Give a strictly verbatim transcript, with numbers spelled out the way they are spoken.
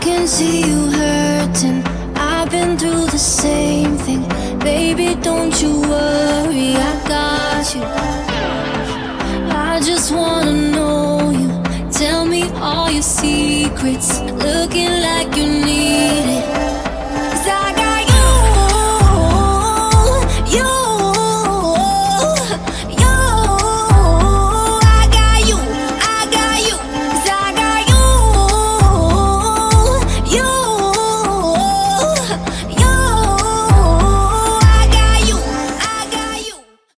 can see you hurting. I've been through the same thing. Baby, don't you worry, I got you. I just wanna know you. Tell me all your secrets. Looking like you need